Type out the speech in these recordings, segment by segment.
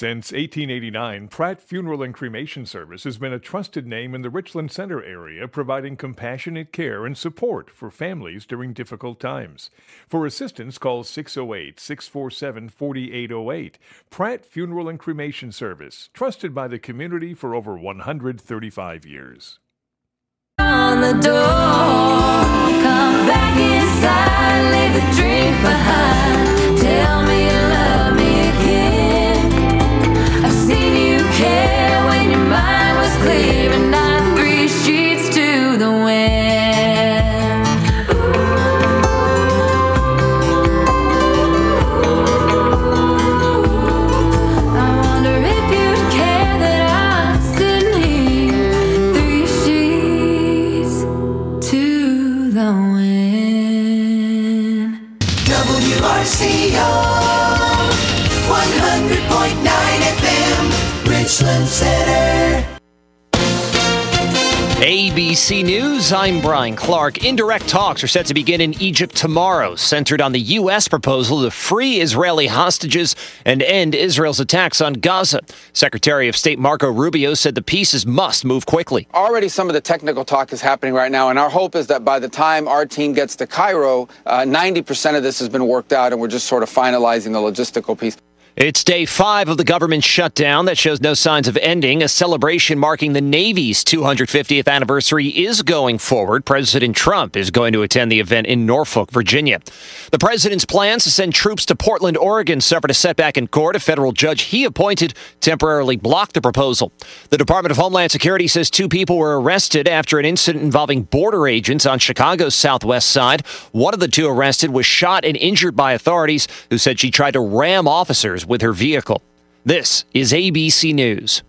Since 1889, Pratt Funeral and Cremation Service has been a trusted name in the Richland Center area, providing compassionate care and support for families during difficult times. For assistance, call 608-647-4808. Pratt Funeral and Cremation Service, trusted by the community for over 135 years. On the door, come back inside, leave the drink behind. Tell me you love me again. I've seen you care when your mind was clear and not 3 sheets to the wind. I wonder if you'd care that I'm sitting here 3 sheets to the wind. WRCO 100.9 FM, Richland Center. ABC News, I'm Brian Clark. Indirect talks are set to begin in Egypt tomorrow, centered on the U.S. proposal to free Israeli hostages and end Israel's attacks on Gaza. Secretary of State Marco Rubio said the pieces must move quickly. Already some of the technical talk is happening right now, and our hope is that by the time our team gets to Cairo, 90% of this has been worked out, and we're just sort of finalizing the logistical piece. It's day 5 of the government shutdown that shows no signs of ending. A celebration marking the Navy's 250th anniversary is going forward. President Trump is going to attend the event in Norfolk, Virginia. The president's plans to send troops to Portland, Oregon suffered a setback in court. A federal judge he appointed temporarily blocked the proposal. The Department of Homeland Security says 2 people were arrested after an incident involving border agents on Chicago's southwest side. One of the 2 arrested was shot and injured by authorities who said she tried to ram officers with her vehicle. This is ABC News.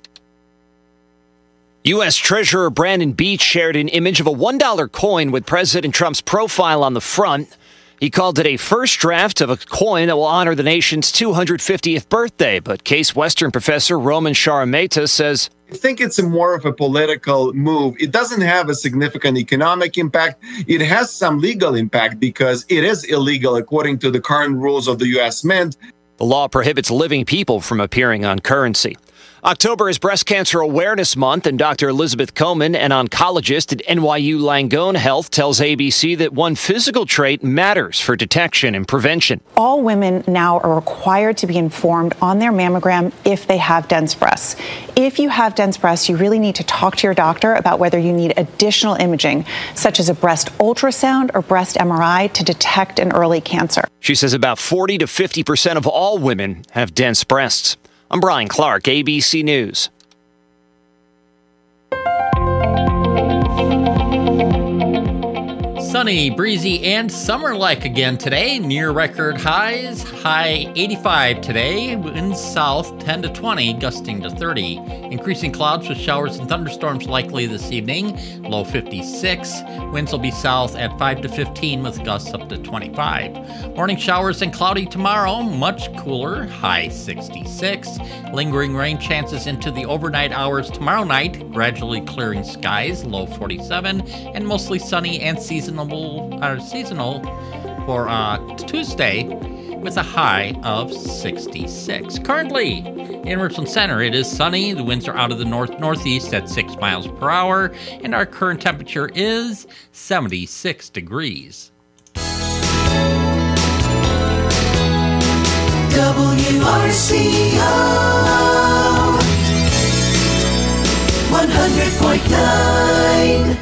U.S. Treasurer Brandon Beach shared an image of a $1 coin with President Trump's profile on the front. He called it a first draft of a coin that will honor the nation's 250th birthday. But Case Western professor Roman Sharameta says, I think it's more of a political move. It doesn't have a significant economic impact. It has some legal impact because it is illegal according to the current rules of the U.S. Mint. The law prohibits living people from appearing on currency. October is Breast Cancer Awareness Month, and Dr. Elizabeth Coleman, an oncologist at NYU Langone Health, tells ABC that one physical trait matters for detection and prevention. All women now are required to be informed on their mammogram if they have dense breasts. If you have dense breasts, you really need to talk to your doctor about whether you need additional imaging, such as a breast ultrasound or breast MRI, to detect an early cancer. She says about 40 to 50% of all women have dense breasts. I'm Brian Clark, ABC News. Sunny, breezy, and summer-like again today. Near record highs. High 85 today. Winds south 10 to 20, gusting to 30. Increasing clouds with showers and thunderstorms likely this evening. Low 56. Winds will be south at 5 to 15 with gusts up to 25. Morning showers and cloudy tomorrow. Much cooler. High 66. Lingering rain chances into the overnight hours tomorrow night. Gradually clearing skies. Low 47. And mostly sunny and seasonal for Tuesday with a high of 66. Currently in Richland Center, it is sunny. The winds are out of the north-northeast at 6 miles per hour, and our current temperature is 76 degrees. WRCO 100.9.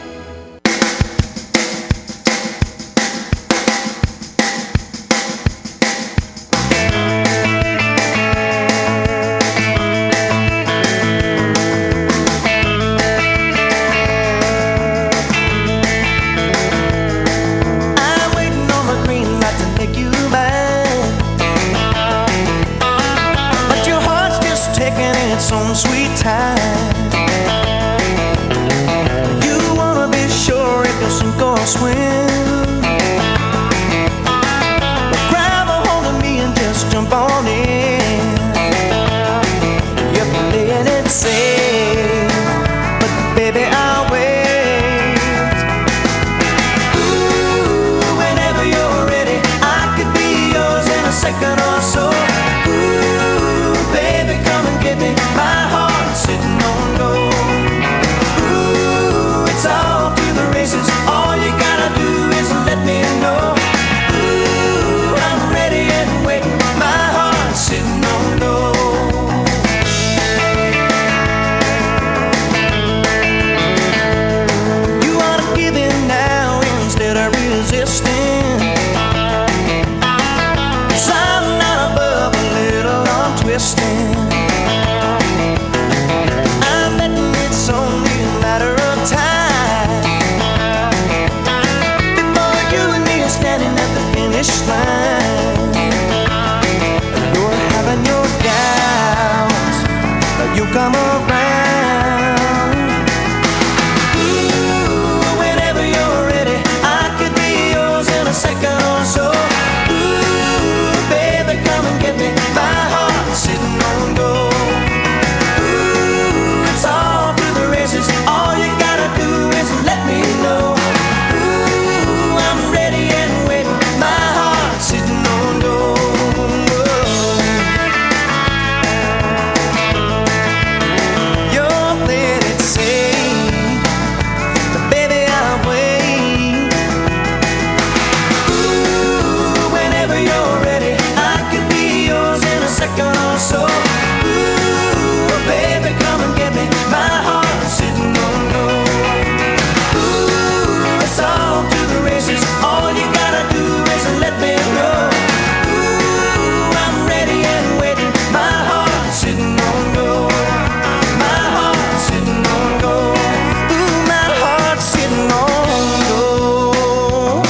Some sweet time. You wanna be sure if you'll sink or swim. Grab a hold of me and just jump on in. You're playing it safe, but baby I'll wait. Ooh, whenever you're ready, I could be yours in a second or so. Ooh, baby, come and get understand. I'm betting it's only a matter of time before you and me are standing at the finish line. You're having your doubts, but you come around. Ooh, whenever you're ready, I could be yours in a second or so. Ooh, baby, come and get me. My heart's sitting on gold. Ooh, it's all through the races. All you gotta do is let me know. Ooh, I'm ready and waiting. My heart's sitting on gold. You're playing it safe, but baby, I'll wait. Ooh, whenever you're ready, I could be yours in a second or so. Ooh, baby, come and get me. My heart's sitting on gold. Ooh, it's all through the races. All you gotta do is let me know. Ooh, I'm ready and waiting. My heart's sitting on gold. My heart's sitting on gold. Ooh, my heart's sitting on gold.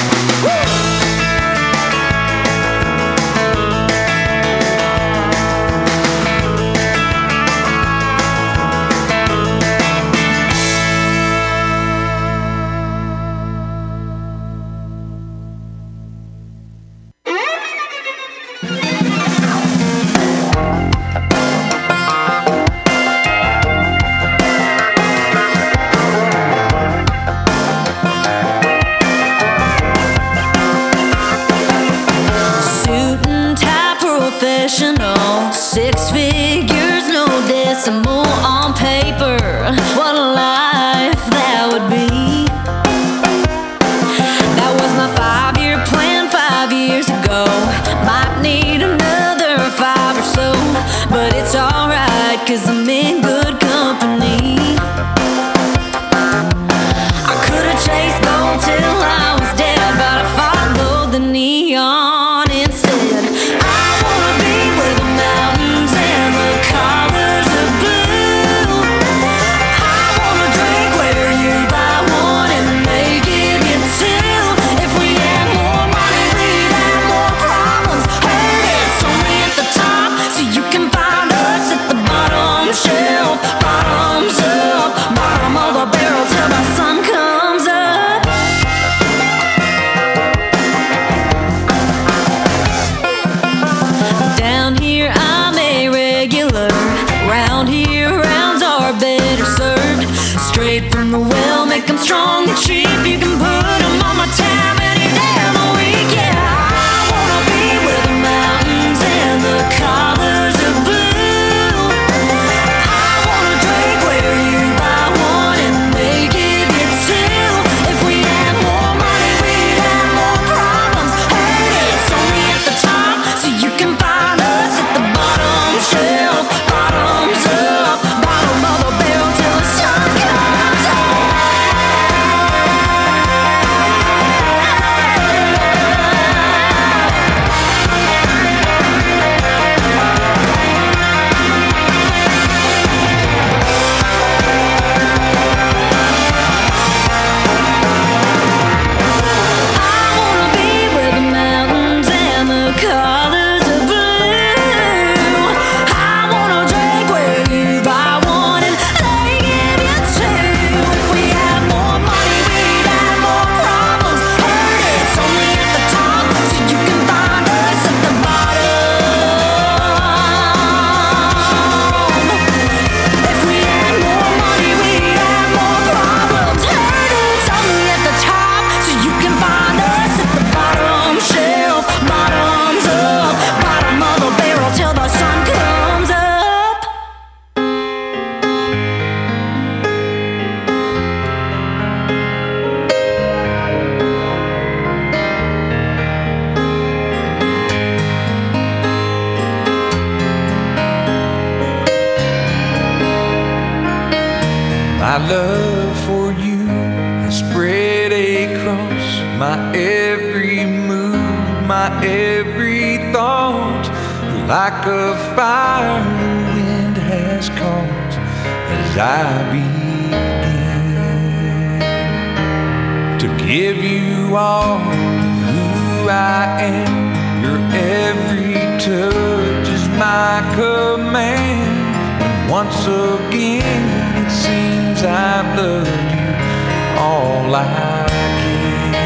Suit and tie professional, 6 figures, no decimal on paper. What a life that would be. That was my 5-year plan 5 years ago. Might need another 5 or so, but it's alright, 'cause I'm in good company. I could've chased gold till I was dead, but I followed the neon instead. I wanna be where the mountains and the colors of blue. I wanna drink where you buy one and they give you 2. If we had more money, we'd have more problems. Heard it's only at the top, so you can find us at the bottom shelf. Bottoms up, bottom of the barrel till the sun comes up. Down here I'm a regular. Round here rounds are better served. Straight from the well, make them strong and cheap. You can put them on my tab any day of the week. Yeah, I wanna be where the mountains and the colors of blue. I wanna drink where you buy one and they give you 2. If we had more money, we'd have more problems. Heard it's only at the top, so you can find us at the bottom shelf. Bottoms up, bottom of the barrel till the sun comes up. My love for you has spread across my every move, my every thought. Like like a fire the wind has caught as I begin to give you all who I am. Your every touch is my command. And once again it seems I've loved you all I can.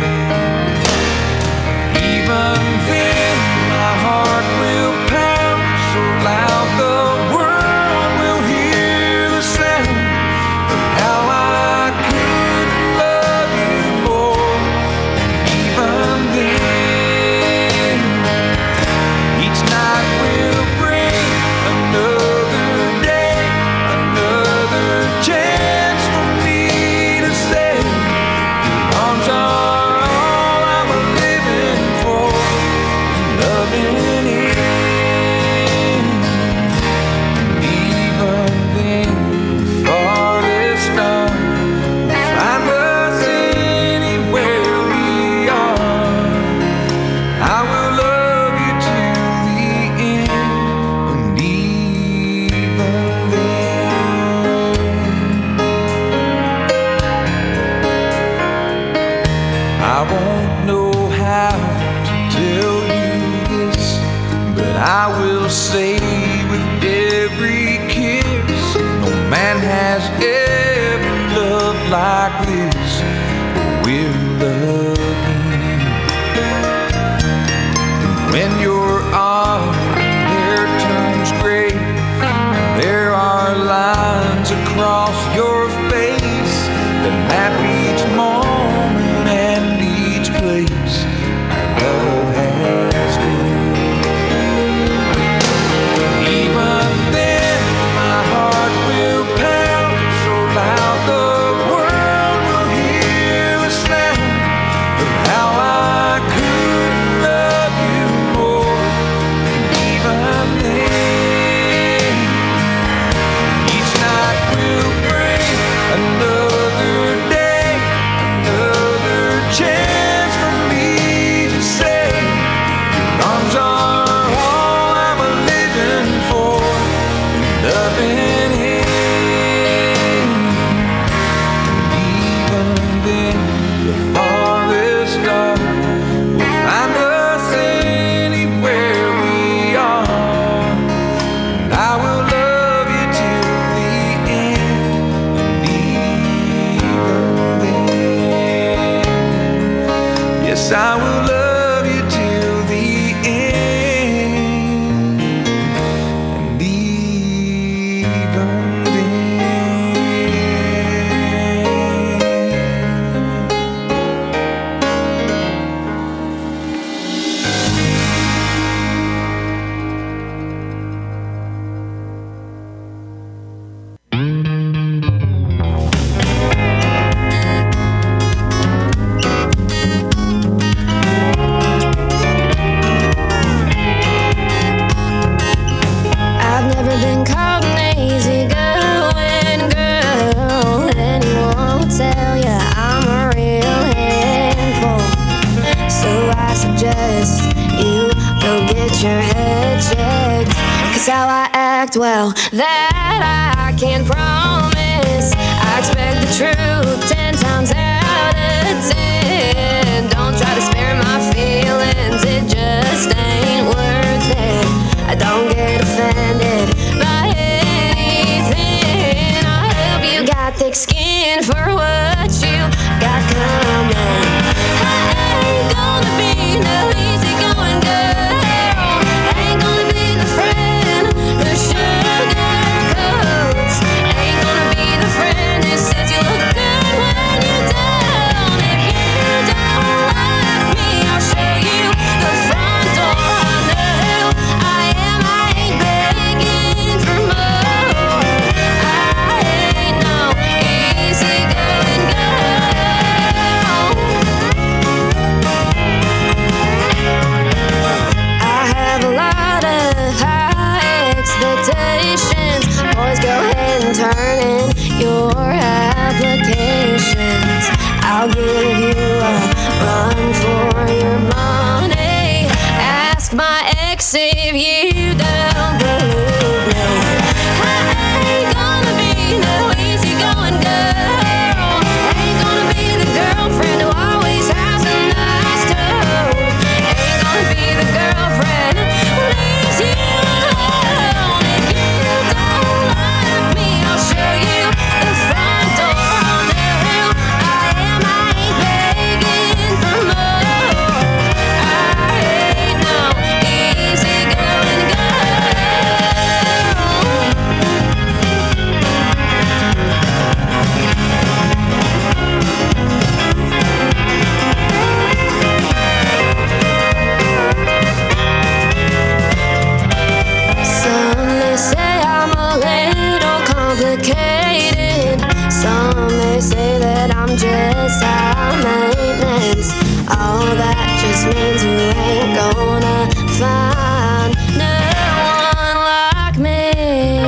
Even then my heart will pound so loud the world will hear the sound of how I could love you more. And even then each night will bring another day, another chance for me to say your arms are all I'm living for, loving it. And even then, the farthest star will find us anywhere we are. I will love you till the end, and even then, I won't know how to tell you this, but I will say with every kiss, no man has ever loved like this, or will again. And when your auburn hair turns gray, and there are lines across your face that map each moment and each place our love has been. Even then my heart will pound so loud the world will hear the sound of how I could love you more. And even then each night will bring another day, another chance for me to say your arms are all I'm living for, and loving it. And even then the farthest star will find us anywhere we are. And I will love you till the end, and even then, yes, I will love you till the end, and even then. I've never been called an easygoing girl. Anyone will tell ya I'm a real handful. So I suggest you go get your head checked. 'Cause how I act, well, that I can't promise. I expect the truth 10 times out of 10. Don't try to spare my feelings, it just ain't worth it. I don't get offended by anything. I hope you got thick skin for what you got coming. I ain't gonna be no easygoing girl. Ain't gonna be the friend who sugarcoats. Ain't gonna be the friend who says you look good when you're down. If you don't like me, I'll show you the front door. I know who I am. I ain't begging for more. I ain't no easygoing girl. I have a lot of high expectations. Boys, go ahead and turn in your applications. I'll give you a run for your money. Ask my ex if you done just high maintenance. All that just means you ain't gonna find no one like me.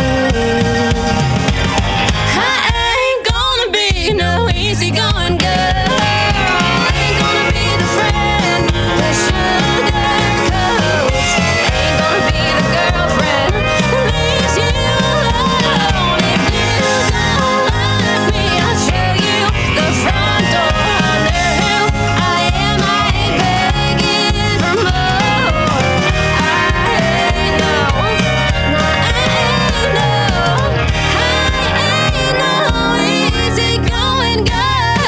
I ain't gonna be no easygoing girl. I ain't gonna be the friend that sugarcoats. Ain't gonna be the girlfriend who leaves you alone. If you don't like me, I'll show you the front door. Wonder who I am, I ain't begging for more. I ain't no, no, I ain't no easygoing girl.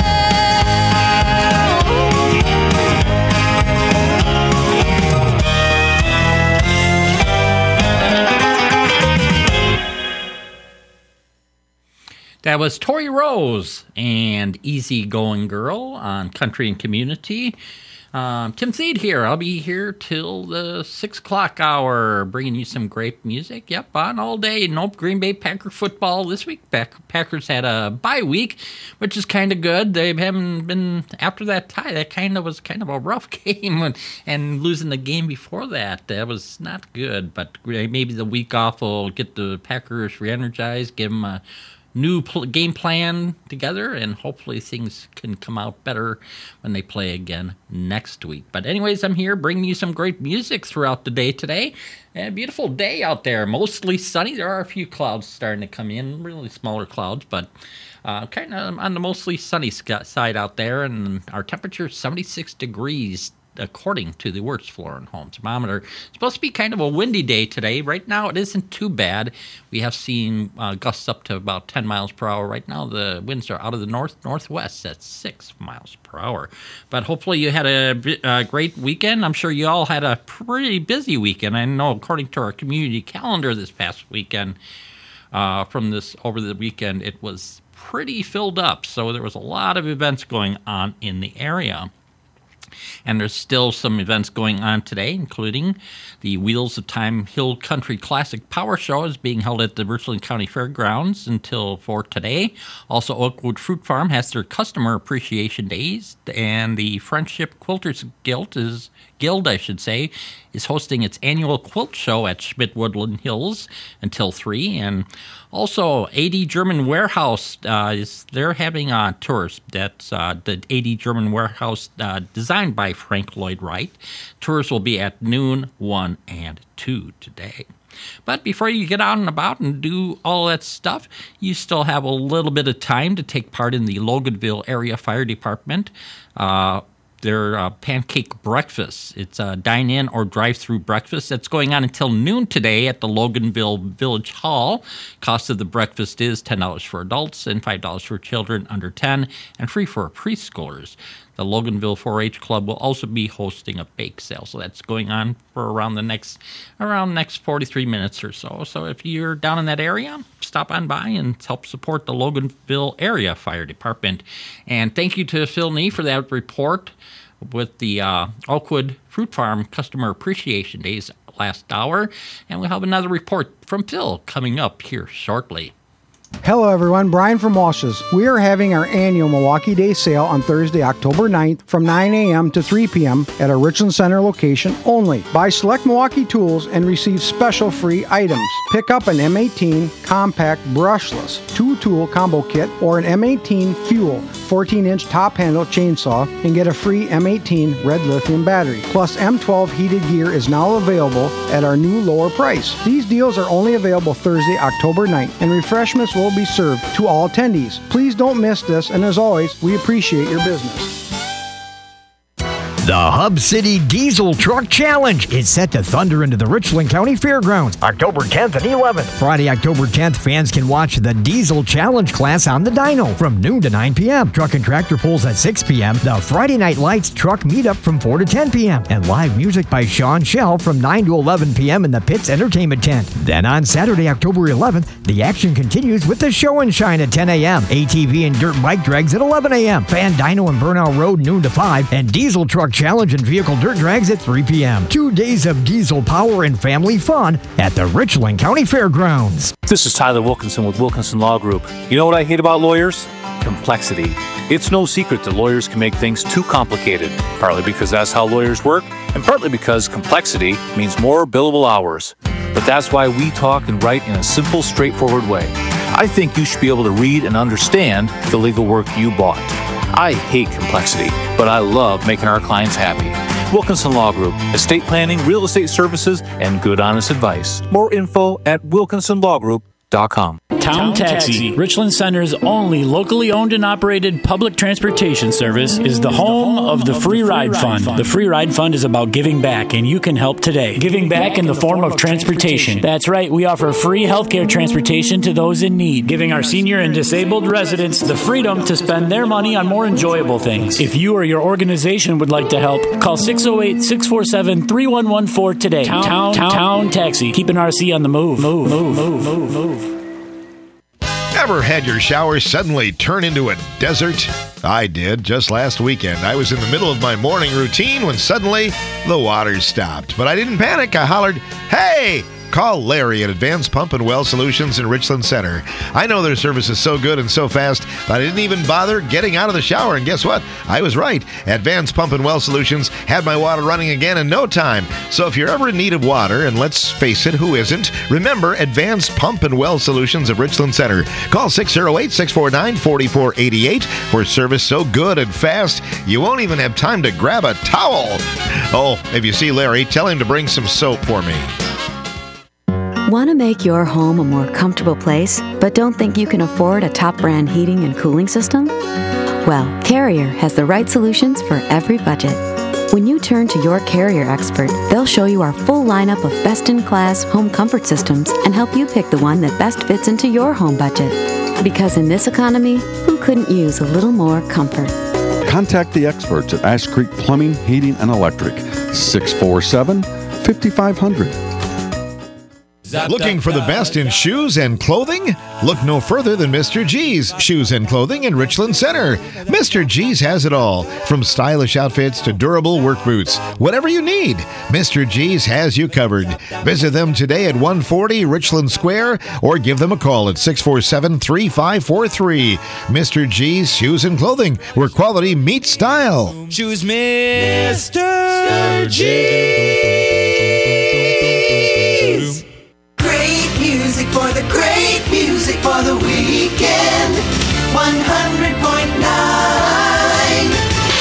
That was Tori Rose and Easy Going Girl on Country and Community. Tim Seed here. I'll be here till the 6 o'clock hour, bringing you some great music. Yep, on all day. Nope, Green Bay Packer football this week. Packers had a bye week, which is kind of good. They haven't been, after that tie, that was kind of a rough game, and losing the game before that was not good. But maybe the week off will get the Packers re-energized, give them a new game plan together, and hopefully things can come out better when they play again next week. But anyways, I'm here bringing you some great music throughout the day today. A beautiful day out there, mostly sunny. There are a few clouds starting to come in, really smaller clouds, but kind of on the mostly sunny side out there, and our temperature is 76 degrees according to the Worst Floor and Home Thermometer. It's supposed to be kind of a windy day today. Right now, it isn't too bad. We have seen gusts up to about 10 miles per hour. Right now, the winds are out of the northwest at 6 miles per hour. But hopefully you had a great weekend. I'm sure you all had a pretty busy weekend. I know according to our community calendar this past weekend, over the weekend, it was pretty filled up. So there was a lot of events going on in the area. And there's still some events going on today, including the Wheels of Time Hill Country Classic Power Show is being held at the Richland County Fairgrounds until 4 today. Also, Oakwood Fruit Farm has their Customer Appreciation Days, and the Friendship Quilters Guild is hosting its annual quilt show at Schmidt Woodland Hills until 3. And also, AD German Warehouse they're having tours. That's the AD German Warehouse designed by Frank Lloyd Wright. Tours will be at noon, 1, and 2 today. But before you get out and about and do all that stuff, you still have a little bit of time to take part in the Loganville Area Fire Department. Their pancake breakfast. It's a dine-in or drive-through breakfast that's going on until noon today at the Loganville Village Hall. Cost of the breakfast is $10 for adults and $5 for children under 10, and free for preschoolers. The Loganville 4-H Club will also be hosting a bake sale, so that's going on for around the next 43 minutes or so. So if you're down in that area, stop on by and help support the Loganville Area Fire Department. And thank you to Phil Nee for that report with the Oakwood Fruit Farm Customer Appreciation Days last hour. And we'll have another report from Phil coming up here shortly. Hello everyone, Brian from Walsh's. We are having our annual Milwaukee Day sale on Thursday, October 9th from 9 a.m. to 3 p.m. at our Richland Center location only. Buy select Milwaukee tools and receive special free items. Pick up an M18 compact brushless 2-tool combo kit or an M18 Fuel 14-inch top handle chainsaw and get a free M18 red lithium battery. Plus M12 heated gear is now available at our new lower price. These deals are only available Thursday, October 9th, and refreshments will be served to all attendees. Please don't miss this, and as always, we appreciate your business. The Hub City Diesel Truck Challenge is set to thunder into the Richland County Fairgrounds October 10th and 11th. Friday, October 10th, fans can watch the Diesel Challenge class on the dyno from noon to 9 p.m. Truck and tractor pulls at 6 p.m. The Friday Night Lights Truck Meetup from 4 to 10 p.m. And live music by Sean Shell from 9 to 11 p.m. in the Pitts Entertainment Tent. Then on Saturday, October 11th, the action continues with the Show and Shine at 10 a.m. ATV and dirt bike drags at 11 a.m. Fan Dyno and Burnout Road noon to 5. And Diesel Truck Challenge and Vehicle Dirt Drags at 3 p.m. 2 days of diesel power and family fun at the Richland County Fairgrounds. This is Tyler Wilkinson with Wilkinson Law Group. You know what I hate about lawyers? Complexity. It's no secret that lawyers can make things too complicated, partly because that's how lawyers work, and partly because complexity means more billable hours. But that's why we talk and write in a simple, straightforward way. I think you should be able to read and understand the legal work you bought. I hate complexity, but I love making our clients happy. Wilkinson Law Group, estate planning, real estate services, and good honest advice. More info at wilkinsonlawgroup.com. Town Taxi, Richland Center's only locally owned and operated public transportation service, is the home of the Free Ride Fund. The Free Ride Fund is about giving back, and you can help today. Giving back in the form of transportation. That's right, we offer free healthcare transportation to those in need, giving our senior and disabled residents the freedom to spend their money on more enjoyable things. If you or your organization would like to help, call 608-647-3114 today. Town Taxi, keeping RC on the move. Move. Ever had your shower suddenly turn into a desert? I did just last weekend. I was in the middle of my morning routine when suddenly the water stopped. But I didn't panic. I hollered, "Hey!" Call Larry at Advanced Pump and Well Solutions in Richland Center. I know their service is so good and so fast that I didn't even bother getting out of the shower. And guess what? I was right. Advanced Pump and Well Solutions had my water running again in no time. So if you're ever in need of water, and let's face it, who isn't? Remember Advanced Pump and Well Solutions of Richland Center. Call 608-649-4488 for service so good and fast you won't even have time to grab a towel. Oh, if you see Larry, tell him to bring some soap for me. Want to make your home a more comfortable place, but don't think you can afford a top brand heating and cooling system? Well, Carrier has the right solutions for every budget. When you turn to your Carrier expert, they'll show you our full lineup of best-in-class home comfort systems and help you pick the one that best fits into your home budget. Because in this economy, who couldn't use a little more comfort? Contact the experts at Ash Creek Plumbing, Heating, and Electric, 647-5500. Looking for the best in shoes and clothing? Look no further than Mr. G's Shoes and Clothing in Richland Center. Mr. G's has it all, from stylish outfits to durable work boots. Whatever you need, Mr. G's has you covered. Visit them today at 140 Richland Square or give them a call at 647-3543. Mr. G's Shoes and Clothing, where quality meets style. Choose Mr. G's. Music for the great music for the weekend. 100.9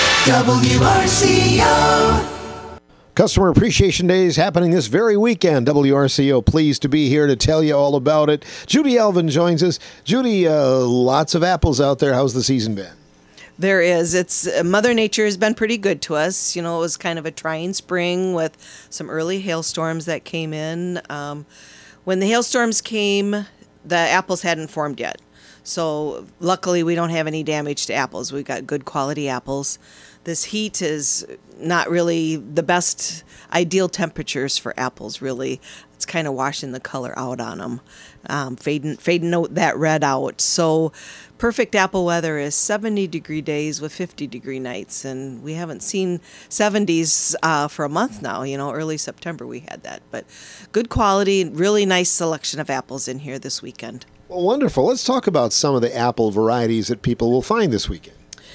WRCO. Customer Appreciation Day is happening this very weekend. WRCO pleased to be here to tell you all about it. Judy Elvin joins us. Judy, lots of apples out there. How's the season been? There is. It's Mother Nature has been pretty good to us. You know, it was kind of a trying spring with some early hailstorms that came in. When the hailstorms came, the apples hadn't formed yet. So luckily we don't have any damage to apples. We've got good quality apples. This heat is not really the best ideal temperatures for apples, really. It's kind of washing the color out on them, fading that red out. So perfect apple weather is 70-degree days with 50-degree nights, and we haven't seen 70s for a month now. You know, early September we had that. But good quality, really nice selection of apples in here this weekend. Well, wonderful. Let's talk about some of the apple varieties that people will find this weekend.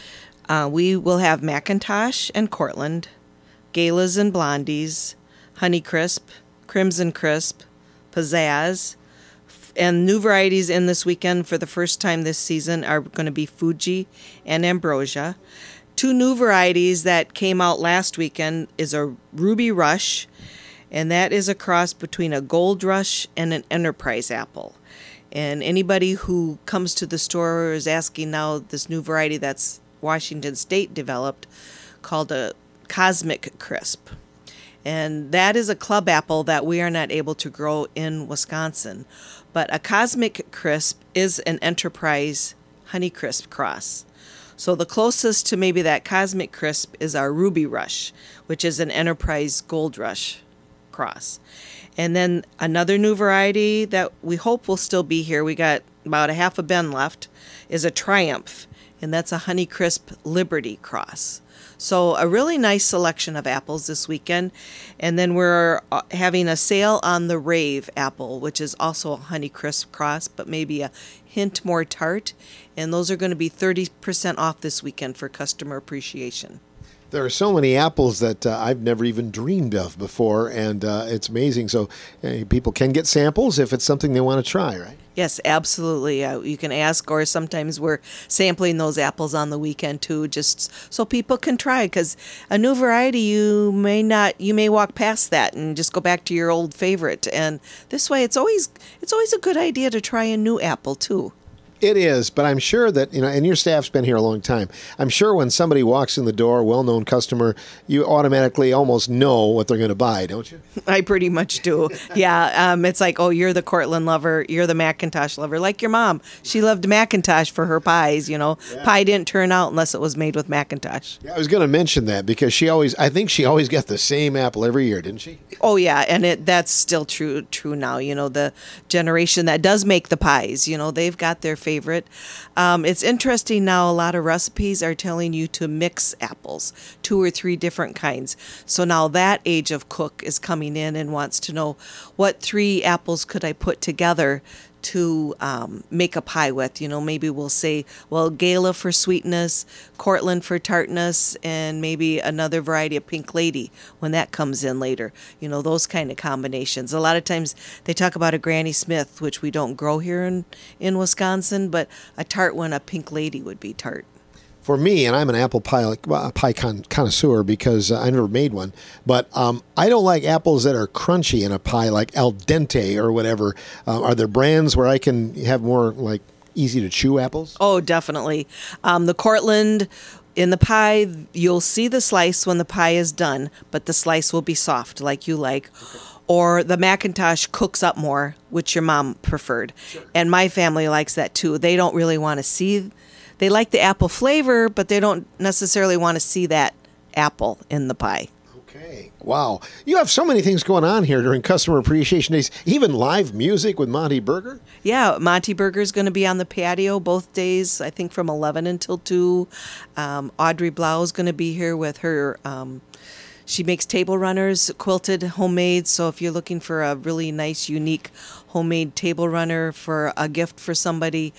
We will have McIntosh and Cortland, Galas and Blondies, Honeycrisp, Crimson Crisp, Pizzazz, and new varieties in this weekend for the first time this season are going to be Fuji and Ambrosia. Two new varieties that came out last weekend is a Ruby Rush, and that is a cross between a Gold Rush and an Enterprise apple. And anybody who comes to the store is asking now this new variety that's Washington State developed called a Cosmic Crisp. And that is a club apple that we are not able to grow in Wisconsin. But a Cosmic Crisp is an Enterprise Honeycrisp cross. So the closest to maybe that Cosmic Crisp is our Ruby Rush, which is an Enterprise Gold Rush cross. And then another new variety that we hope will still be here, we got about a half a bin left, is a Triumph. And that's a Honeycrisp Liberty cross. So a really nice selection of apples this weekend. And then we're having a sale on the Rave apple, which is also a Honeycrisp cross, but maybe a hint more tart. And those are going to be 30% off this weekend for customer appreciation. There are so many apples that I've never even dreamed of before, and it's amazing. So people can get samples if it's something they want to try, right? Yes, absolutely. You can ask, or sometimes we're sampling those apples on the weekend too, just so people can try. Because a new variety, you may walk past that and just go back to your old favorite. And this way, it's always a good idea to try a new apple too. It is, but I'm sure that, and your staff's been here a long time. I'm sure when somebody walks in the door, a well-known customer, you automatically almost know what they're going to buy, don't you? I pretty much do. Yeah, it's like, oh, you're the Cortland lover, you're the Macintosh lover. Like your mom, she loved Macintosh for her pies, Yeah. Pie didn't turn out unless it was made with Macintosh. Yeah, I was going to mention that because I think she always got the same apple every year, didn't she? Oh, yeah, and that's still true now. The generation that does make the pies, they've got their favorite. It's interesting now, a lot of recipes are telling you to mix apples, 2 or 3 different kinds. So now that age of cook is coming in and wants to know what 3 apples could I put together to make a pie with. Maybe we'll say, well, Gala for sweetness, Cortland for tartness, and maybe another variety of Pink Lady when that comes in later. Those kind of combinations. A lot of times they talk about a Granny Smith, which we don't grow here in Wisconsin, but a tart one, a Pink Lady would be tart. For me, and I'm an apple pie connoisseur because I never made one, but I don't like apples that are crunchy in a pie like al dente or whatever. Are there brands where I can have more like easy to chew apples? Oh, definitely. The Cortland, in the pie, you'll see the slice when the pie is done, but the slice will be soft like you like. Okay. Or the Macintosh cooks up more, which your mom preferred. Sure. And my family likes that too. They don't really want to see... They like the apple flavor, but they don't necessarily want to see that apple in the pie. Okay. Wow. You have so many things going on here during Customer Appreciation Days, even live music with Monty Burger? Yeah, Monty Burger is going to be on the patio both days, I think from 11 until 2. Audrey Blau is going to be here with her... She makes table runners, quilted, homemade. So if you're looking for a really nice, unique homemade table runner for a gift for somebody,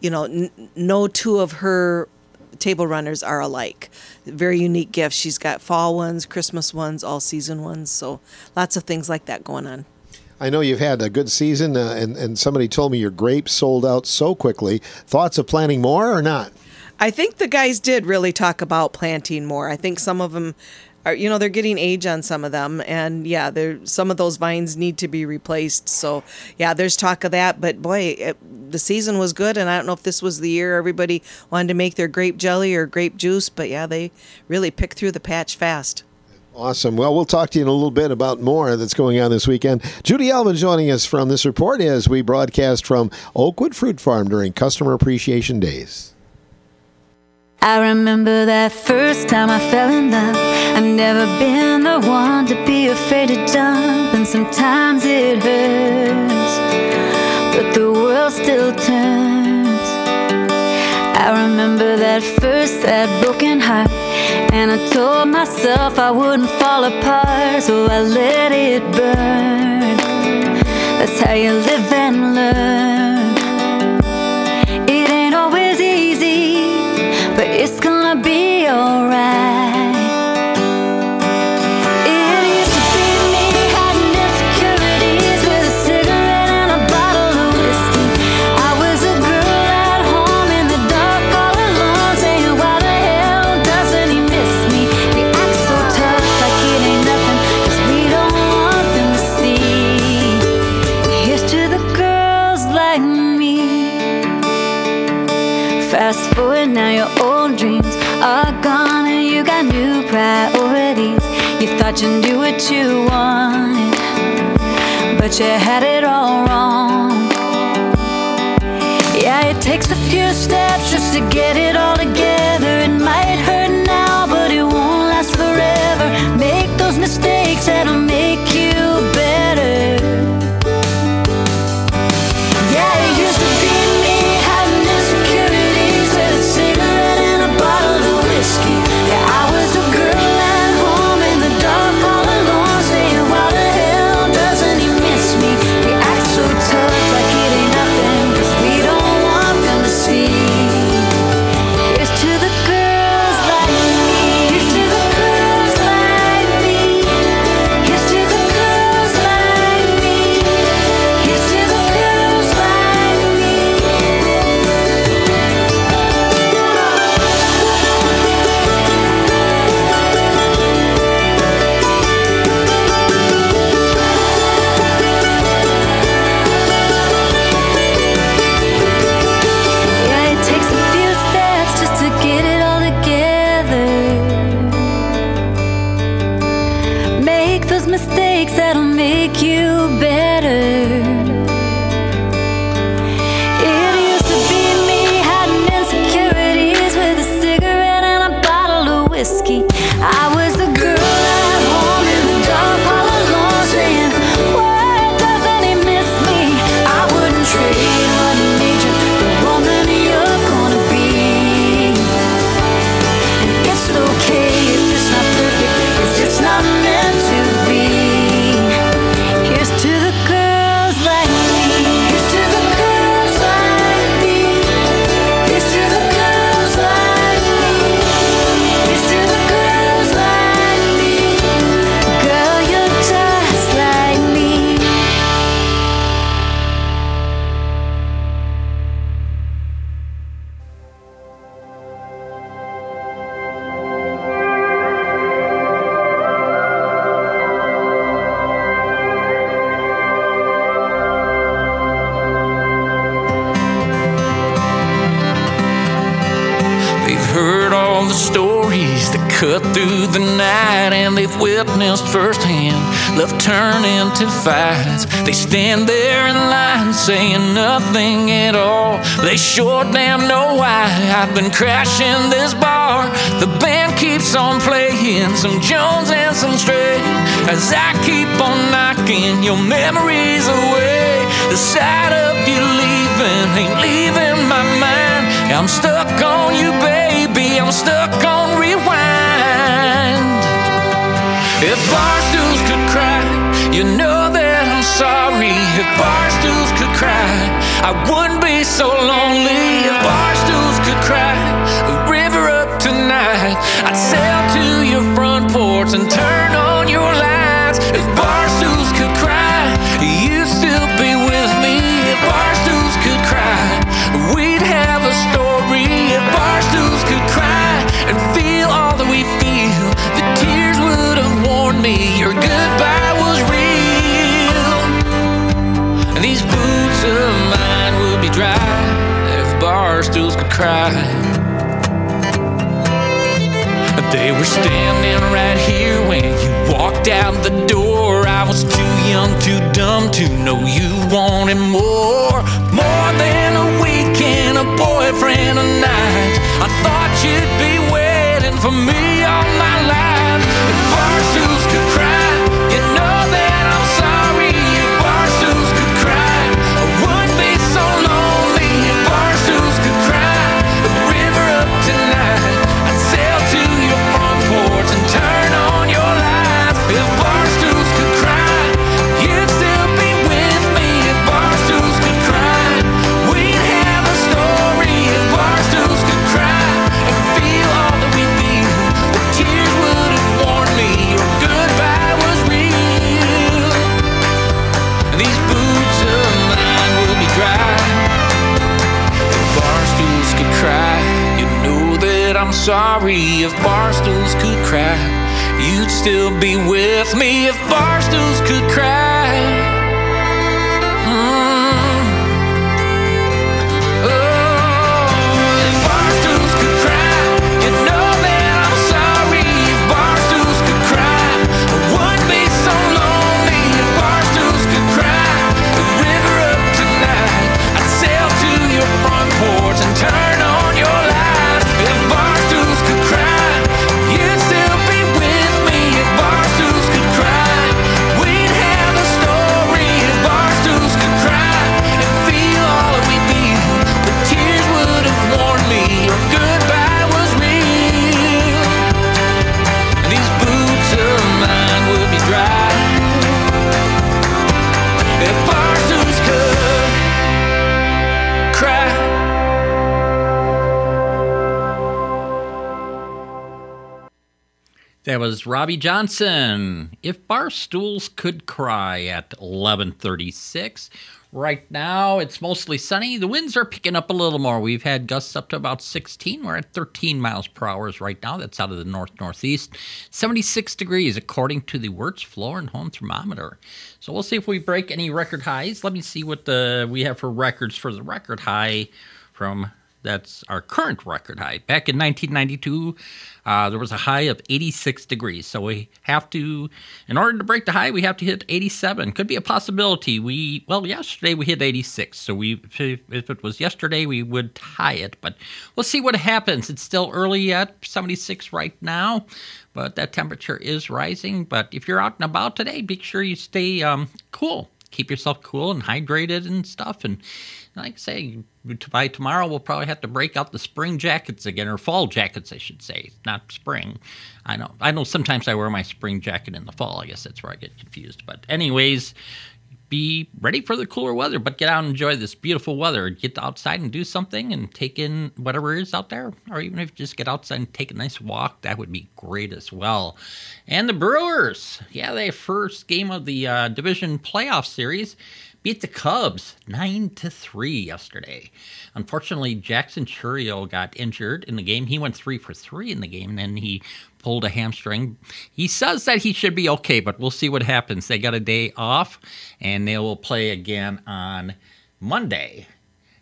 no 2 of her table runners are alike. Very unique gifts. She's got fall ones, Christmas ones, all season ones. So lots of things like that going on. I know you've had a good season, and somebody told me your grapes sold out so quickly. Thoughts of planting more or not? I think the guys did really talk about planting more. I think some of them... they're getting age on some of them, and some of those vines need to be replaced. So, there's talk of that. But boy, the season was good, and I don't know if this was the year everybody wanted to make their grape jelly or grape juice. But they really picked through the patch fast. Awesome. Well, we'll talk to you in a little bit about more that's going on this weekend. Judy Elvin joining us from this report as we broadcast from Oakwood Fruit Farm during Customer Appreciation Days. I remember that first time I fell in love. I've never been the one to be afraid to jump, and sometimes it hurts, but the world still turns. I remember that first sad broken heart, and I told myself I wouldn't fall apart, so I let it burn. That's how you live and learn. It ain't always easy, but it's gonna be alright. It used to be me hiding insecurities with a cigarette and a bottle of whiskey. I was a girl at home in the dark all alone, saying why the hell doesn't he miss me? We act so tough like it ain't nothing, 'cause we don't want them to see. Here's to the girls like me. Fast forward now, your old dreams are gone and you got new priorities. You thought you knew what you wanted, but you had it all wrong. Yeah, it takes a few steps just to get it all together. It might hurt now, but it won't last forever. Make those mistakes that'll make you better. Yeah, it used to be me hiding insecurities with a cigarette and a bottle of whiskey. Yeah, I was a girl cut through the night, and they've witnessed firsthand love turn into fights. They stand there in line saying nothing at all. They sure damn know why I've been crashing this bar. The band keeps on playing some Jones and some Stray as I keep on knocking your memories away. The sight of you leaving ain't leaving my mind. I'm stuck on you, baby, I'm stuck on rewind. If bar stools could cry, you know that I'm sorry. If bar stools could cry, I wouldn't be so lonely. If bar stools could cry, a river up tonight, I'd sail to your front porch and turn on your lights. If bar stools could cry, you'd still be with me. If bar stools could cry, we'd have a story. If bar stools could cry and feel all that we feel, the tears would have warned me your goodbye was real. And these boots of mine would be dry if bar stools could cry. They were standing right here when you walked out the door. I was too young, too dumb to know you wanted more. More than a weekend, a boyfriend, a night. I thought you'd be waiting for me all my life. If bar stools could cry, you know that I'm sorry. If bar stools could cry, I wouldn't be so lonely. If bar stools could cry, a river up tonight, I'd sail to your front porch and turn on your lights. If bar stools could cry, you'd still be with me. If bar stools could cry, we'd have a story. If bar stools could cry and feel all that we feel, the tears would have warned me your goodbye was real. And these boots of mine will be dry. If bar stools could cry, you know that I'm sorry. If bar stools could cry, you'd still be with me. If bar stools could cry. Oh, if bar stools could cry, you know that I'm sorry. If bar stools could cry, I wouldn't be so lonely. If bar stools could cry, the river up tonight, I'd sail to your front porch and turn on your lights. If bar stools could cry, you'd still be with me. If bar stools could cry, we'd have a story. If bar stools could cry and feel all that we feel, the tears would have warned me your goodbye was real. And these boots of mine would be dry if bar stools could cry. That was Robbie Johnson. If bar stools could cry at 11:36. Right now, it's mostly sunny. The winds are picking up a little more. We've had gusts up to about 16. We're at 13 miles per hour right now. That's out of the north-northeast. 76 degrees, according to the Wirtz Floor and Home Thermometer. So we'll see if we break any record highs. Let me see what we have for records for the record high from... That's our current record high. Back in 1992, there was a high of 86 degrees. So we have to, in order to break the high, we have to hit 87. Could be a possibility. Yesterday we hit 86. So if it was yesterday, we would tie it. But we'll see what happens. It's still early at 76 right now. But that temperature is rising. But if you're out and about today, be sure you stay cool. Keep yourself cool and hydrated and stuff. And like I say, by tomorrow, we'll probably have to break out the spring jackets again, or fall jackets, I should say, not spring. I know sometimes I wear my spring jacket in the fall. I guess that's where I get confused. But anyways, be ready for the cooler weather, but get out and enjoy this beautiful weather. Get outside and do something and take in whatever is out there. Or even if you just get outside and take a nice walk, that would be great as well. And the Brewers, their first game of the division playoff series, beat the Cubs 9-3 yesterday. Unfortunately, Jackson Chourio got injured in the game. He went 3 for 3 in the game, and then he pulled a hamstring. He says that he should be okay, but we'll see what happens. They got a day off, and they will play again on Monday.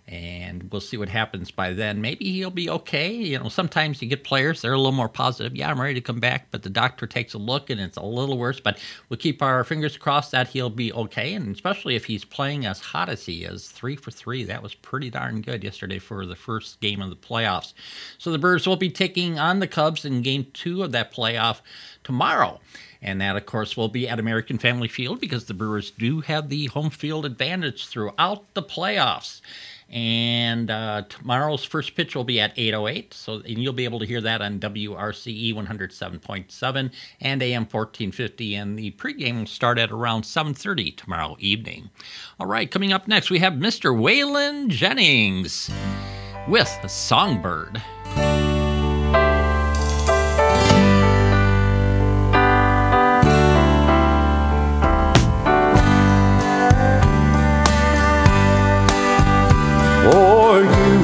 And we'll see what happens by then. Maybe he'll be okay. You know, sometimes you get players, they're a little more positive. Yeah, I'm ready to come back, but the doctor takes a look and it's a little worse. But we'll keep our fingers crossed that he'll be okay. And especially if he's playing as hot as he is, 3 for 3. That was pretty darn good yesterday for the first game of the playoffs. So the Brewers will be taking on the Cubs in game 2 of that playoff tomorrow. And that, of course, will be at American Family Field because the Brewers do have the home field advantage throughout the playoffs. And tomorrow's first pitch will be at 8:08, and you'll be able to hear that on WRCE 107.7 and AM 1450, and the pregame will start at around 7:30 tomorrow evening. All right, coming up next, we have Mr. Waylon Jennings with Songbird. For you,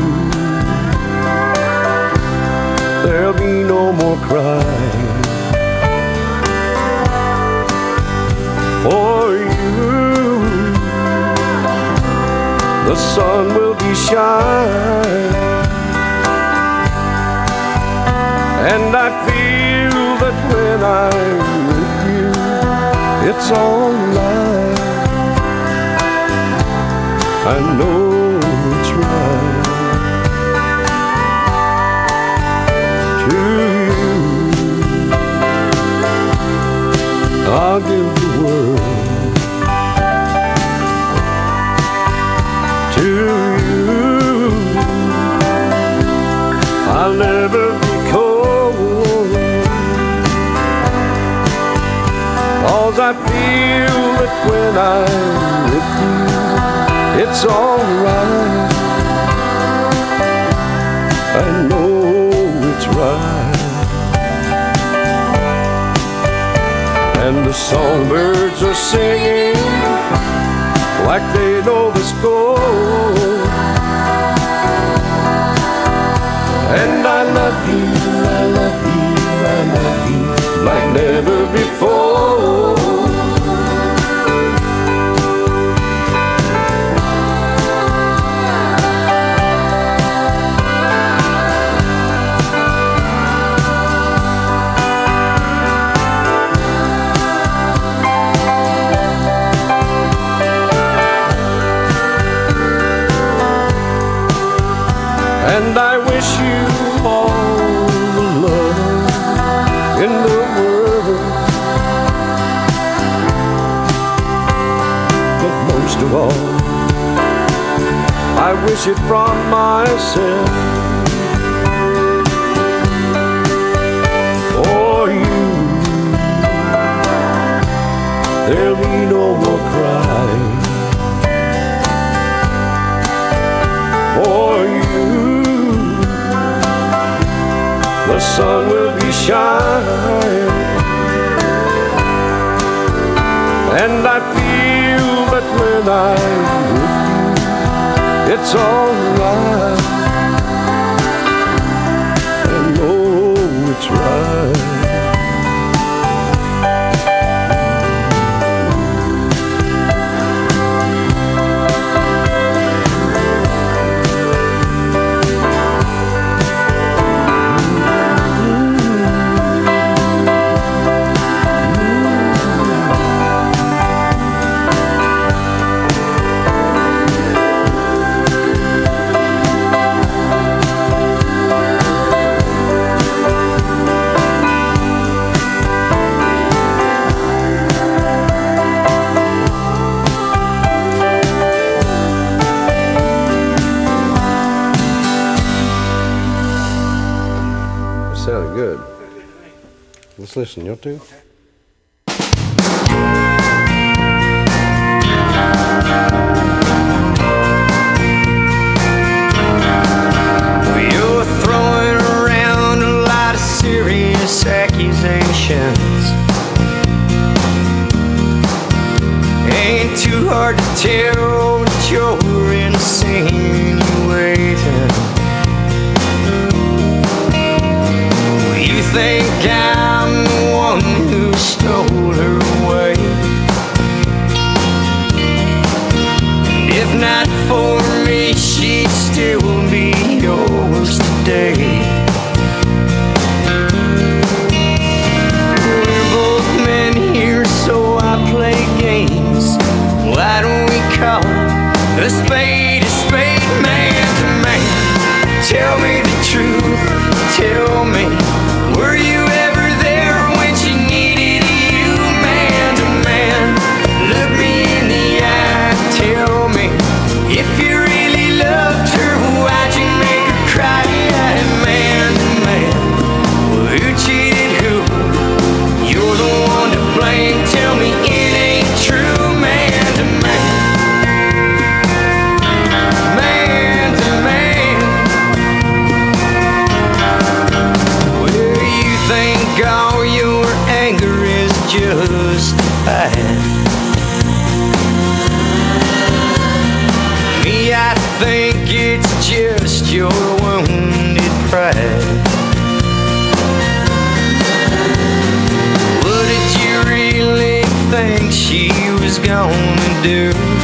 there'll be no more crying. For you, the sun will be shining. And I feel that when I'm with you, it's all right. I know it's right. To you, I'll give the world. To you, I'll never be cold. 'Cause I feel that when I'm with you, it's all right. I know it's right. And the songbirds are singing like they know the score. And I love you, I love you, I love you like never before. And I wish you all the love in the world. But most of all, I wish it from myself. For you, there'll be no more crying. For you, the sun will be shining. And I feel that when I'm with you, it's all right. I know it's right. Sounded good. Let's listen, you two. You're throwing around a lot of serious accusations. Ain't too hard to tell that you're insinuating. You think I'm the one who spade, man to man. Tell me the truth, tell me, were you ever there when she needed you, man to man? Look me in the eye, tell me, if you really loved her, why'd you make her cry, man to man? Well, who cheated who? You're the one to blame, tell me it ain't true, man to man. Man to man. Well, you think all your anger is justified. Me, I think it's just your wounded pride. What did you really think she was gonna do?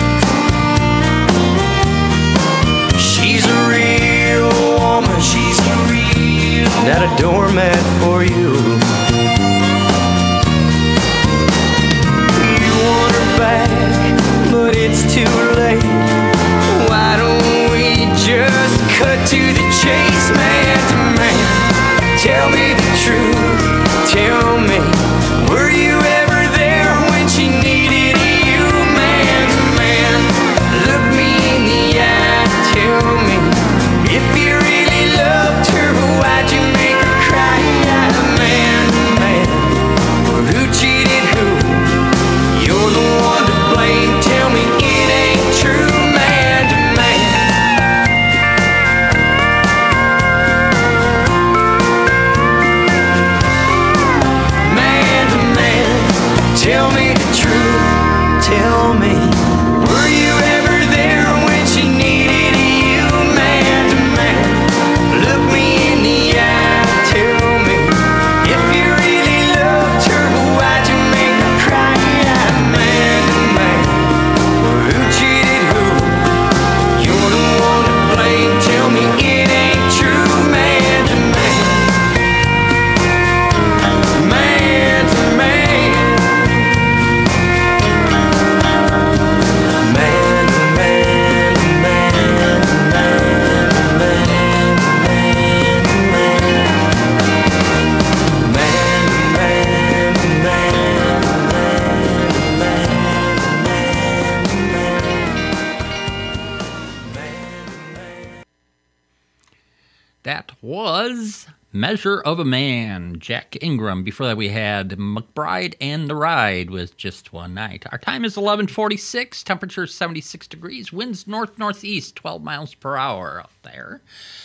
She's a real woman, she's a real woman. Not a doormat for you. You want her back, but it's too late. Why don't we just cut to the chase, man to man? Tell me the truth, tell me, were you ever there when she needed you, man to man? Look me in the eye, tell me, if you really loved her, why'd you make her cry, man to man? Well, who cheated who? You're the one to blame, tell me it ain't true, man to man. Man to man, tell me the truth, tell me, were you ever there when she needed you, man to man? Look me in the eye, tell me, if you really loved her, why'd you make her cry, man to man? Well, who cheated who? You're the one to blame, tell me it ain't true, man to man. Man to man. Man to man, man, man, man, That was Measure of a Man, Jack Ingram. Before that, we had McBride and the Ride with Just One Night. Our time is 11:46, temperature 76 degrees, winds north-northeast, 12 miles per hour out there.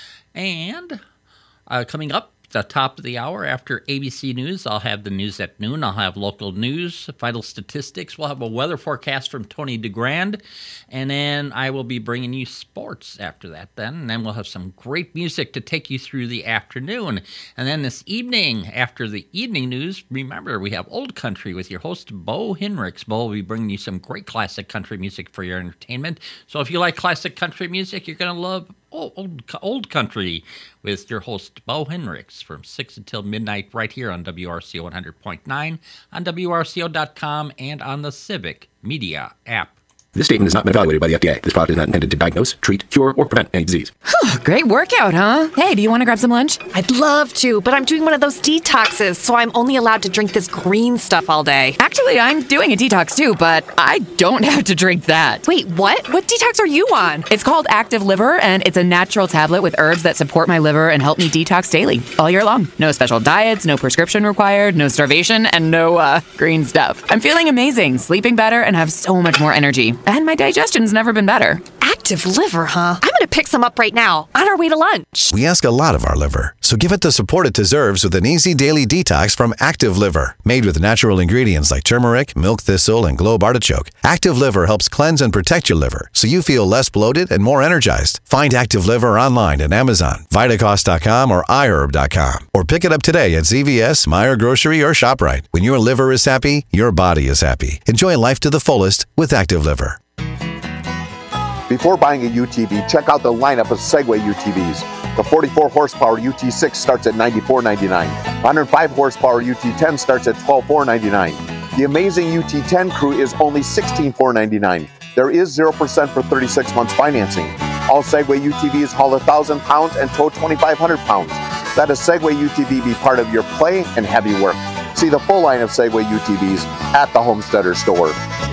And coming up, the top of the hour after ABC News, I'll have the news at noon. I'll have local news, vital statistics. We'll have a weather forecast from Tony DeGrand. And then I will be bringing you sports after that then. And then we'll have some great music to take you through the afternoon. And then this evening, after the evening news, remember, we have Old Country with your host, Bo Hinrichs. Bo will be bringing you some great classic country music for your entertainment. So if you like classic country music, you're going to love Old Country with your host, Bo Hinrichs, from 6 until midnight right here on WRCO 100.9, on WRCO.com, and on the Civic Media app. This statement is not been evaluated by the FDA. This product is not intended to diagnose, treat, cure, or prevent any disease. Great workout, huh? Hey, do you want to grab some lunch? I'd love to, but I'm doing one of those detoxes, so I'm only allowed to drink this green stuff all day. Actually, I'm doing a detox too, but I don't have to drink that. Wait, what? What detox are you on? It's called Active Liver, and it's a natural tablet with herbs that support my liver and help me detox daily, all year long. No special diets, no prescription required, no starvation, and no green stuff. I'm feeling amazing, sleeping better, and have so much more energy. And my digestion's never been better. Active Liver, huh? I'm gonna pick some up right now, on our way to lunch. We ask a lot of our liver, so give it the support it deserves with an easy daily detox from Active Liver. Made with natural ingredients like turmeric, milk thistle, and globe artichoke, Active Liver helps cleanse and protect your liver so you feel less bloated and more energized. Find Active Liver online at Amazon, Vitacost.com, or iHerb.com. Or pick it up today at CVS, Meijer Grocery, or ShopRite. When your liver is happy, your body is happy. Enjoy life to the fullest with Active Liver. Before buying a UTV, check out the lineup of Segway UTVs. The 44 horsepower UT6 starts at $94.99. 105 horsepower UT10 starts at $12,499. The amazing UT10 Crew is only $16,499. There is 0% for 36 months financing. All Segway UTVs haul 1,000 pounds and tow 2,500 pounds. Let a Segway UTV be part of your play and heavy work. See the full line of Segway UTVs at the Homesteader store.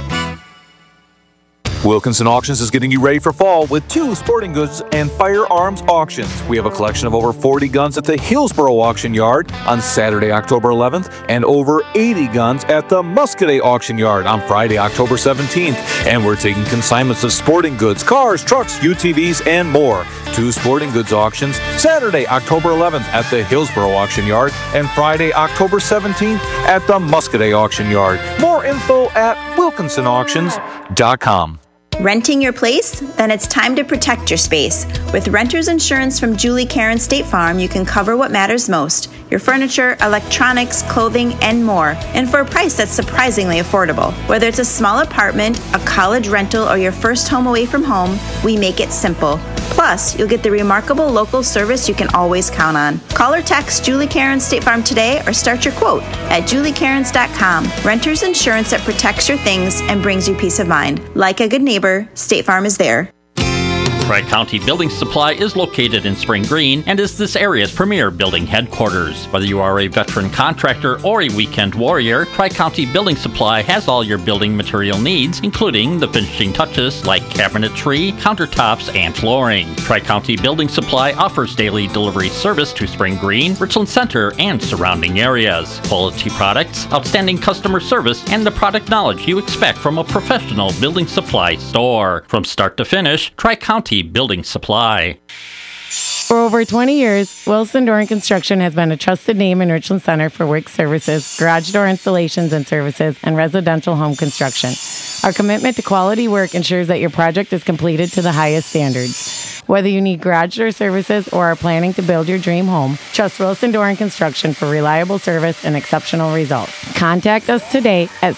Wilkinson Auctions is getting you ready for fall with 2 sporting goods and firearms auctions. We have a collection of over 40 guns at the Hillsboro Auction Yard on Saturday, October 11th, and over 80 guns at the Muscadet Auction Yard on Friday, October 17th. And we're taking consignments of sporting goods, cars, trucks, UTVs, and more. 2 sporting goods auctions, Saturday, October 11th at the Hillsboro Auction Yard, and Friday, October 17th at the Muscadet Auction Yard. More info at wilkinsonauctions.com. Renting your place? Then it's time to protect your space. With renter's insurance from Julie Karen State Farm, you can cover what matters most: your furniture, electronics, clothing, and more, and for a price that's surprisingly affordable. Whether it's a small apartment, a college rental, or your first home away from home, we make it simple. Plus, you'll get the remarkable local service you can always count on. Call or text Julie Karen State Farm today or start your quote at juliekarens.com. Renter's insurance that protects your things and brings you peace of mind. Like a good neighbor, State Farm is there. Tri-County Building Supply is located in Spring Green and is this area's premier building headquarters. Whether you are a veteran contractor or a weekend warrior, Tri-County Building Supply has all your building material needs, including the finishing touches like cabinetry, countertops, and flooring. Tri-County Building Supply offers daily delivery service to Spring Green, Richland Center, and surrounding areas. Quality products, outstanding customer service, and the product knowledge you expect from a professional building supply store. From start to finish, Tri-County Building Supply. For over 20 years, Wilson Door and Construction has been a trusted name in Richland Center for work services, garage door installations and services, and residential home construction. Our commitment to quality work ensures that your project is completed to the highest standards. Whether you need garage door services or are planning to build your dream home, trust Wilson Door and Construction for reliable service and exceptional results. Contact us today at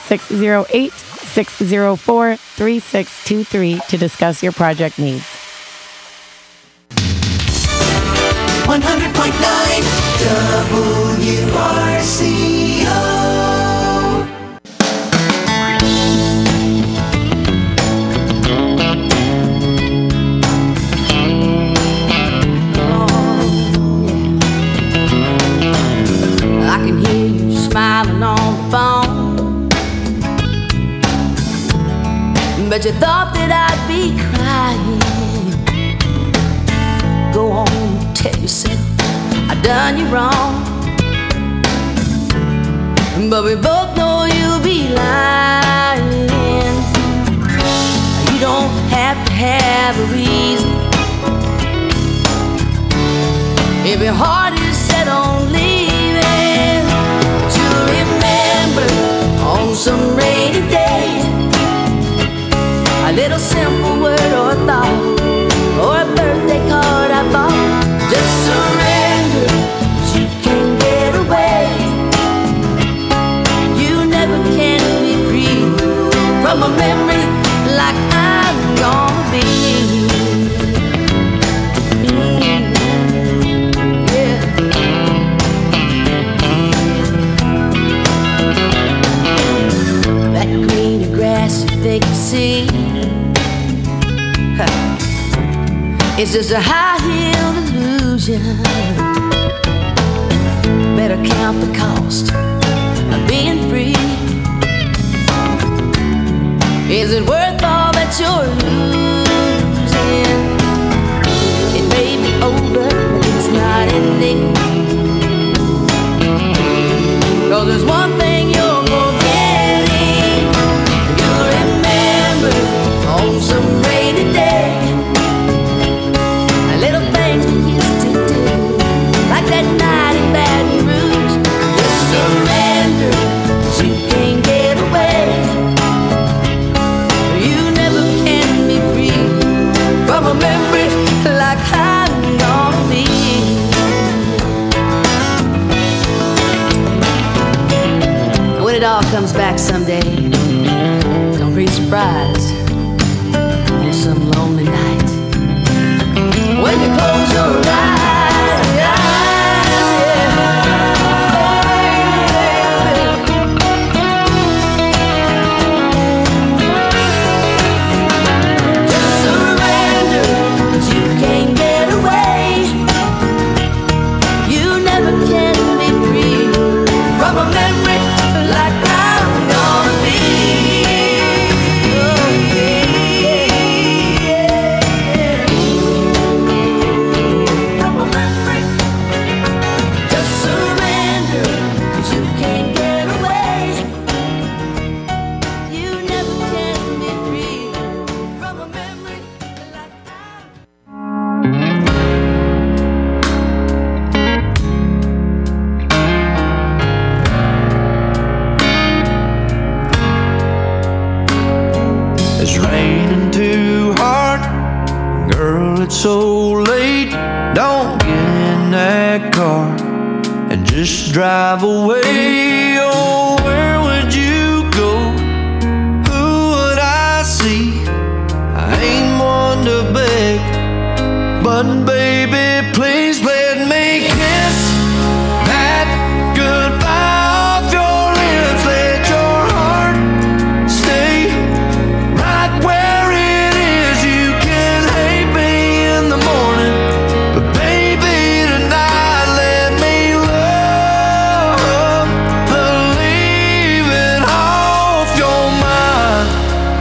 608-604-3623 to discuss your project needs. 100.9 WRCO. I can hear you smiling on the phone, but you thought that I'd be crying. Go on, tell yourself I done you wrong, but we both know you'll be lying. You don't have to have a reason if your heart is set on leaving. But you'll remember on some rainy day a little simple word or thought, or a birthday card I bought. Just surrender, you can't get away. You never can be free from a memory like I'm gonna be. Yeah. That greener grass you think you see, it's just a high-heeled illusion. Better count the cost of being free. Is it worth all that you're losing? It may be over, but it's not ending. 'Cause there's one thing you're forgetting. You'll remember on some rainy day little things we used to do, like that night in Baton Rouge. Just surrender, 'cause you can't get away. You never can be free from a memory like I'm gonna be. When it all comes back someday, don't be surprised on some lonely night. When you close your eyes, just surrender, 'cause you late. Don't get in that car and just drive away. Oh, where would you go? Who would I see? I ain't one to beg, but baby, please let me kiss that goodbye off your lips. Let your heart stay right where it is. You can hate me in the morning, but baby, tonight let me love the leaving off your mind.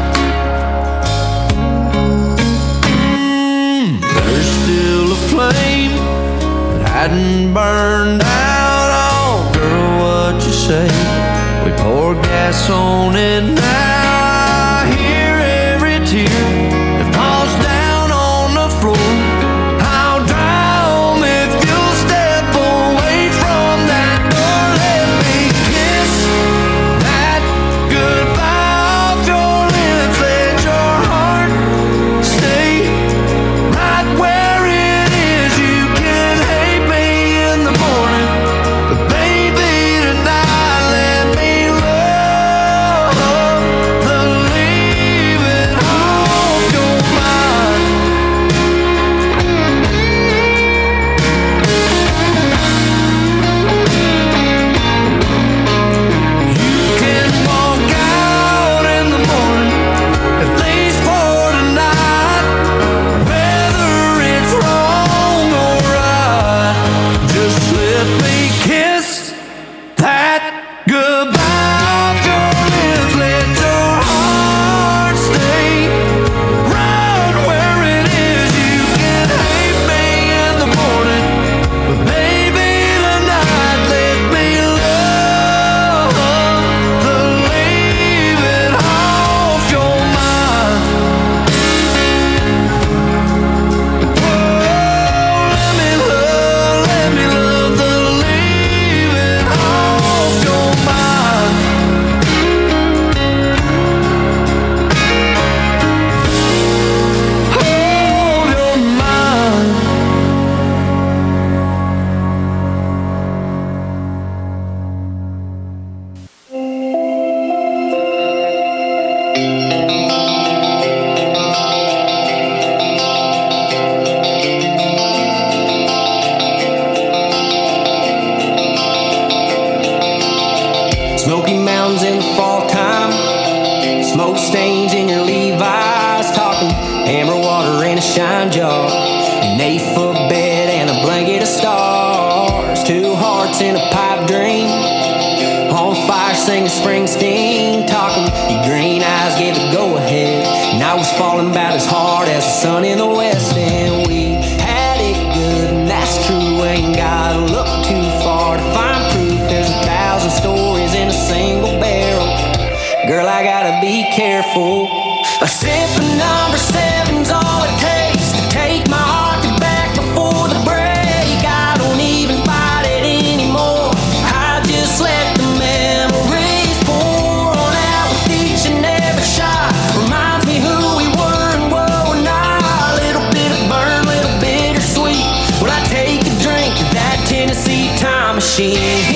There's still a flame that hadn't burned out. Oh, girl, what you say? We pour gas on it now. I hear every tear that falls down on the floor. I'll drown if you'll step away from that door. Let me kiss that goodbye off your lips. Let your heart stay right where it is. You can hate me in the morning, but baby, tonight let me love the leaving off your mind. You can walk out in the morning, at least for tonight. Whether it's wrong or right, just let me kiss that goodbye off your lips. Let your heart stay right where it is. You can hate me in the morning, but baby, tonight let me love the leaving off your mind. Let me love the leaving off your mind. Hold your mind. Smoky Mountains in the fall time, smoke stains in your Levi's, talking hammer water in a shine jar, an 8-foot bed and a blanket of stars, 2 hearts in a pipe dream, on fire singing Springsteen, talking your green eyes gave the go ahead, and I was falling about as hard as the sun in the west, and we had it good, and that's true, ain't gotta look too far to find proof. There's 1,000 stories in a single barrel. Girl, I gotta be careful. A sip of number 7's all it takes to take my heart back before the break. I don't even fight it anymore. I just let the memories pour on out with each and every shot. Reminds me who we were and what we're not. A little bit of burn, little bittersweet. When I take a drink of that Tennessee time machine.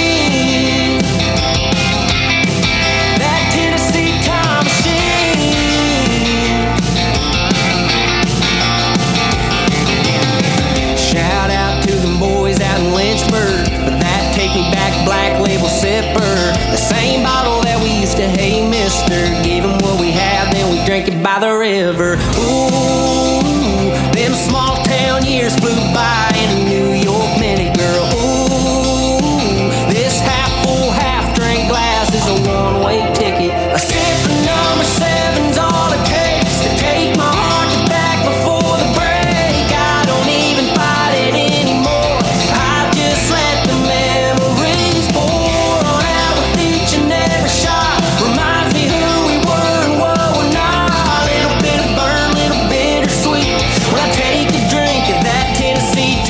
That Tennessee time machine. Shout out to them boys out in Lynchburg for that Take Me Back Black Label sipper. The same bottle that we used to hate, mister. Gave them what we had, then we drank it by the river. Ooh, them small town years flew by in a New York minute, girl. Ooh, this half full, half drink glass is a one-way ticket. A sip of number 7's all it takes to take my heart back before the break. I don't even fight it anymore. I just let the memories pour on out with each and every shot. Reminds me who we were and what we're not. A little bit of burn, little bittersweet. When I take a drink of that Tennessee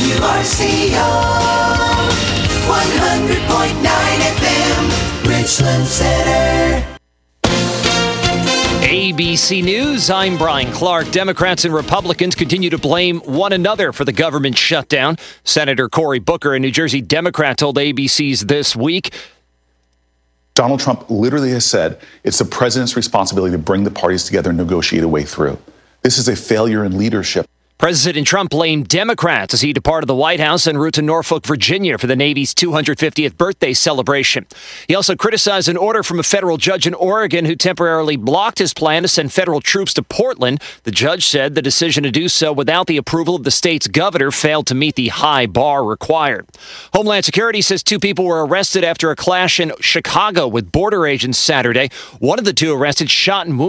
WRCO 100.9 FM, Richland Center. ABC News, I'm Brian Clark. Democrats and Republicans continue to blame one another for the government shutdown. Senator Cory Booker, a New Jersey Democrat, told ABC's This Week. Donald Trump literally has said it's the president's responsibility to bring the parties together and negotiate a way through. This is a failure in leadership. President Trump blamed Democrats as he departed the White House en route to Norfolk, Virginia for the Navy's 250th birthday celebration. He also criticized an order from a federal judge in Oregon who temporarily blocked his plan to send federal troops to Portland. The judge said the decision to do so without the approval of the state's governor failed to meet the high bar required. Homeland Security says 2 people were arrested after a clash in Chicago with border agents Saturday. One of the 2 arrested shot and wounded